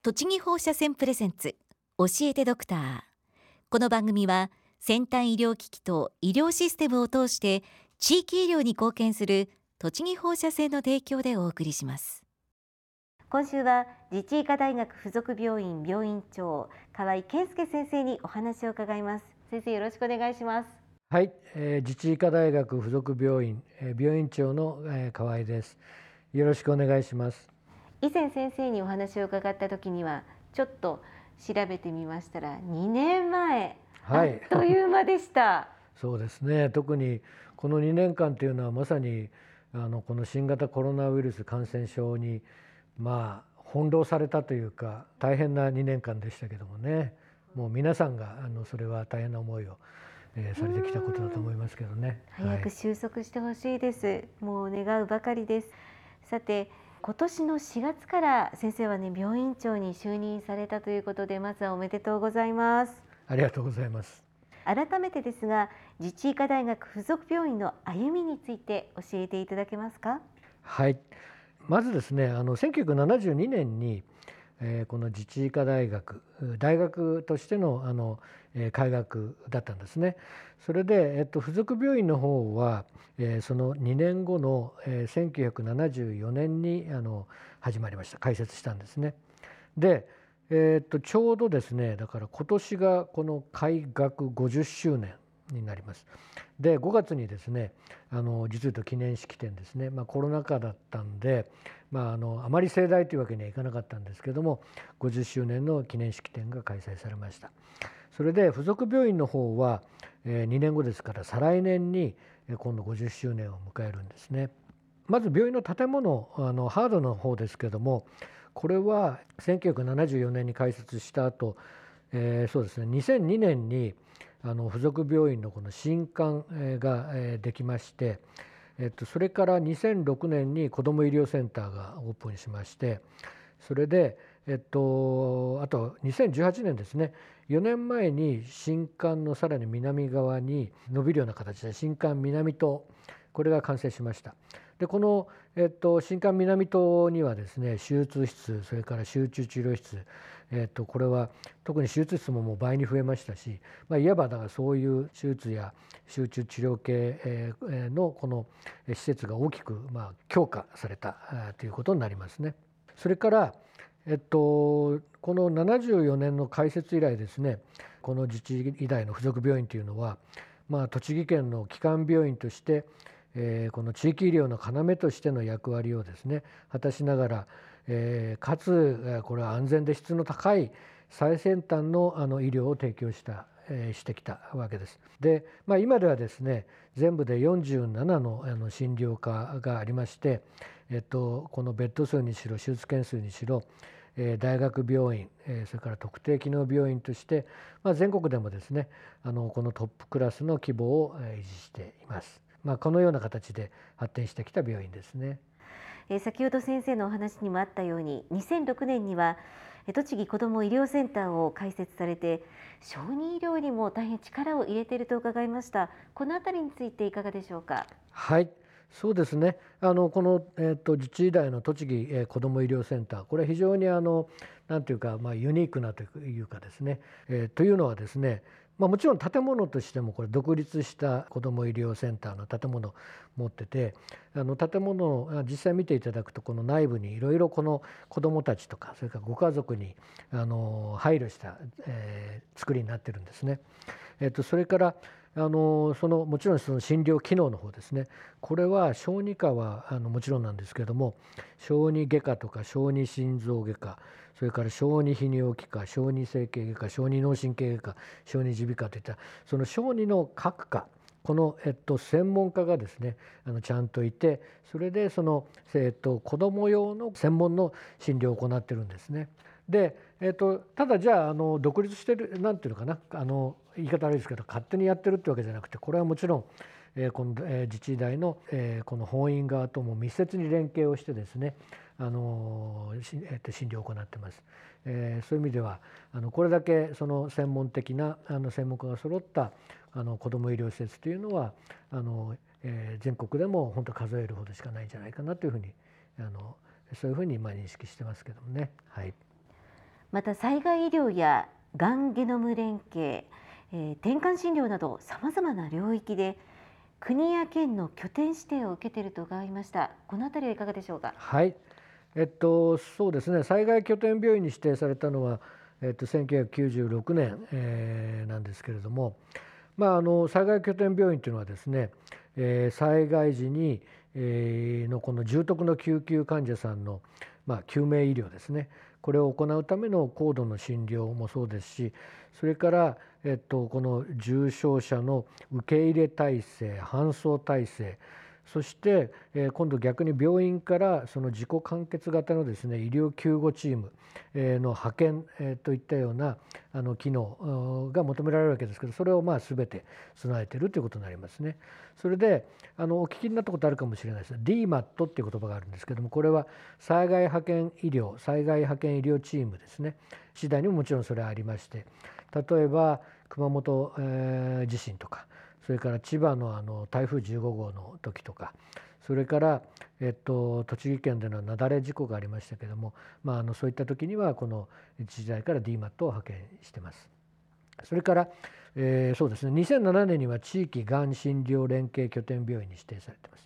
栃木放射線プレゼンツ教えてドクター。この番組は先端医療機器と医療システムを通して地域医療に貢献する栃木放射線の提供でお送りします。今週は自治医科大学附属病院病院長河合健介先生にお話を伺います。先生、よろしくお願いします。 はい、自治医科大学附属病院、病院長の、河合です。よろしくお願いします。 以前先生にお話を伺った時にはちょっと調べてみましたら2年前、 はい、 あっという間でしたそうですね。特にこの2年間というのはまさにこの新型コロナウイルス感染症に翻弄されたというか大変な2年間でしたけどもね。もう皆さんがそれは大変な思いを、されてきたことだと思いますけどね。 早く収束してほしいです。もう願うばかりです。さて、今年の4月から先生はね、病院長に就任されたということで、まずはおめでとうございます。 ありがとうございます。 改めてですが、自治医科大学附属病院の歩みについて教えていただけますか。 はい、まずですね、1972年にこの自治医科大学としての開学だったんですね。それで、附属病院の方は、その2年後の、1974年に始まりました。開設したんですね。で、ちょうどですね、だから今年がこの開学50周年になります。で、5月にですね、実言うと記念式典ですね、コロナ禍だったんで、あまり盛大というわけにはいかなかったんですけども、50周年の記念式典が開催されました。それで附属病院の方は、2年後ですから再来年に今度50周年を迎えるんですね。まず病院の建物、ハードの方ですけども、これは1974年に開設した後、そうですね、2002年に附属病院のこの新館ができまして、それから2006年に子ども医療センターがオープンしまして、それで、あと2018年ですね、4年前に新館のさらに南側に伸びるような形で新館南棟、これが完成しました。でこの、新館南棟にはですね、手術室、それから集中治療室、これは特に手術室ももう倍に増えましたし、いわばだからそういう手術や集中治療系のこの施設が大きく強化されたということになりますね。それから、この74年の開設以来ですね、この自治医大の附属病院というのは、栃木県の基幹病院として、この地域医療の要としての役割をですね果たしながら、かつこれは安全で質の高い最先端の医療を提供してきたわけです。で、今ではですね全部で47の診療科がありまして、このベッド数にしろ手術件数にしろ、大学病院、それから特定機能病院として、全国でもですねこのトップクラスの規模を維持しています。このような形で発展してきた病院ですね。 先ほど先生のお話にもあったように2006年には栃木こども医療センターを開設されて、小児医療にも大変力を入れていると伺いました。このあたりについていかがでしょうか。 はい、そうですね。この、自治医大の栃木、こども医療センター、これは非常になんていうか、ユニークなというかですね、というのはですね、もちろん建物としてもこれ独立した子ども医療センターの建物を持ってて、建物を実際見ていただくと、この内部にいろいろこの子どもたちとかそれからご家族に配慮した、作りになってるんですね。それからもちろんその診療機能の方ですね、これは小児科はもちろんなんですけれども、小児外科とか小児心臓外科、それから小児泌尿器科、小児整形外科、小児脳神経外科、小児耳鼻科といったその小児の各科、この、専門家がですねちゃんといて、それでその、子ども用の専門の診療を行っているんですね。で、ただじゃあ独立してるなんていうのかな、言い方悪いですけど勝手にやってるってわけじゃなくて、これはもちろん、この、自治医大の、この本院側とも密接に連携をしてですね診療を行っています。そういう意味ではこれだけその専門的な専門家が揃った子ども医療施設というのは全国でも本当数えるほどしかないんじゃないかなというふうにそういうふうに認識してますけどもね。はい。 また災害医療やがんゲノム連携、転換診療などさまざまな領域で国や県の拠点指定を受けていると伺いました。このあたりはいかがでしょうか。 はい、そうですね、災害拠点病院に指定されたのは、1996年、なんですけれども、災害拠点病院というのはですね、災害時に、のこの重篤の救急患者さんの、救命医療ですね、これを行うための高度の診療もそうですし、それから、この重症者の受け入れ体制、搬送体制、そして、今度逆に病院からその自己完結型のですね、医療救護チームの派遣といったような機能が求められるわけですけど、それを全て備えているということになりますね。それでお聞きになったことあるかもしれないです。 DMAT っていう言葉があるんですけども、これは災害派遣医療、災害派遣医療チームですね。次第にももちろんそれはありまして、例えば熊本、地震とか、それから千葉の台風15号の時とか、それから、栃木県での雪崩事故がありましたけども、そういった時にはこの自治体から DMAT を派遣しています。それから、そうですね、2007年には地域がん診療連携拠点病院に指定されています。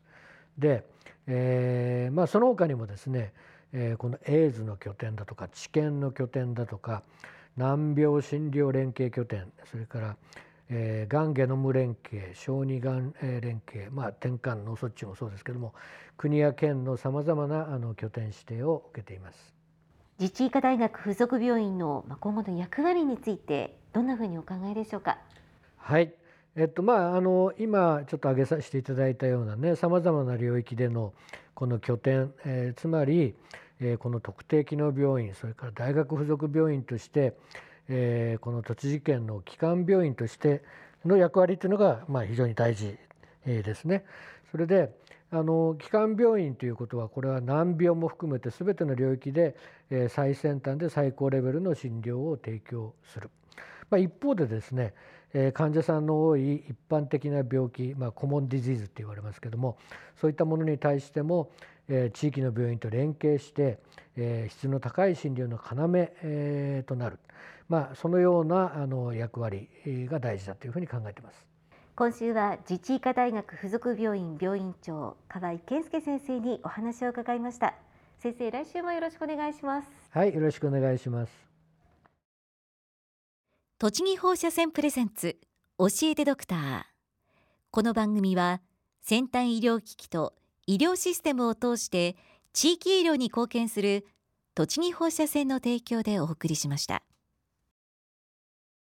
で、その他にもですね、このエイズの拠点だとか治験の拠点だとか難病診療連携拠点、それからがんゲノム連携、小児がん連携、転換脳卒中もそうですけども、国や県のさまざまな拠点指定を受けています。 自治医科大学附属病院の今後の役割についてどんなふうにお考えでしょうか。 はい、今ちょっと挙げさせていただいたようなね、さまざまな領域でのこの拠点、つまり、この特定機能病院、それから大学附属病院として、この栃木県の基幹病院としての役割というのが非常に大事ですね。それで基幹病院ということは、これは難病も含めて全ての領域で最先端で最高レベルの診療を提供する。一方でですね、患者さんの多い一般的な病気、コモンディジーズって言われますけども、そういったものに対しても地域の病院と連携して質の高い診療の要となる、そのような役割が大事だというふうに考えています。 今週は自治医科大学附属病院病院長河合健介先生にお話を伺いました。先生、来週もよろしくお願いします。 はい、よろしくお願いします。 栃木放射線プレゼンツ教えてドクター。この番組は先端医療機器と医療システムを通して地域医療に貢献する栃木放射線の提供でお送りしました。